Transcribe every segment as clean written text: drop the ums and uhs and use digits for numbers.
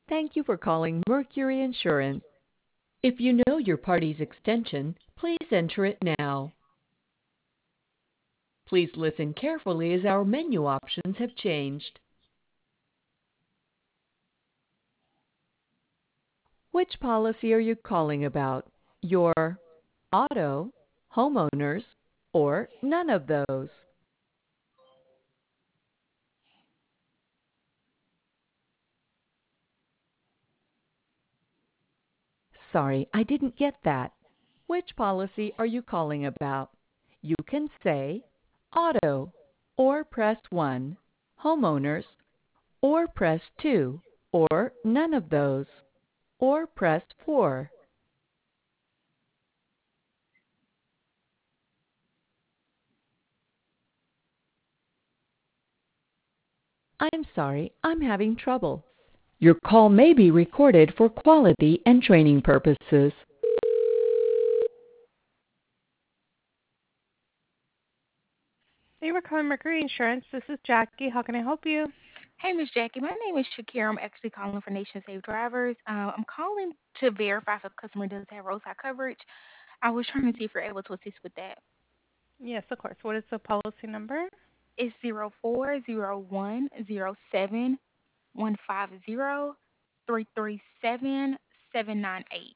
Thank you for calling Mercury Insurance. If you know your party's extension, please enter it now. Please listen carefully as our menu options have changed. Which policy are you calling about? Your auto, homeowners, or none of those? Sorry, I didn't get that. Which policy are you calling about? You can say auto, or press 1, homeowners, or press 2, or none of those, or press 4. I'm sorry, I'm having trouble. Your call may be recorded for quality and training purposes. Thank you for calling Mercury Insurance. This is Jackie. How can I help you? Hey, Miss Jackie. My name is Shakira. I'm actually calling for Nation Safe Drivers. I'm calling to verify if a customer does have roadside coverage. I was trying to see if you're able to assist with that. Yes, of course. What is the policy number? It's 040107150337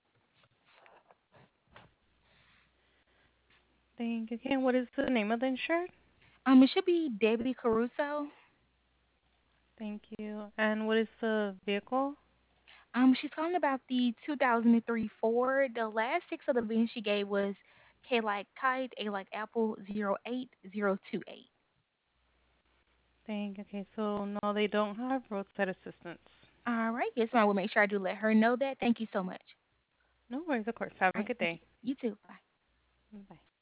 Thank you. Okay, what is the name of the insured? It should be Debbie Caruso. Thank you. And what is the vehicle? She's calling about the 2003 Ford. The last six of the VIN she gave was K like kite, A like apple, 08028. Thank you. Okay, so no, they don't have roadside assistance. All right. Yes, ma'am. I will make sure I do let her know that. Thank you so much. No worries, of course. Have All a right. good Thank you. day. You too. Bye. Bye.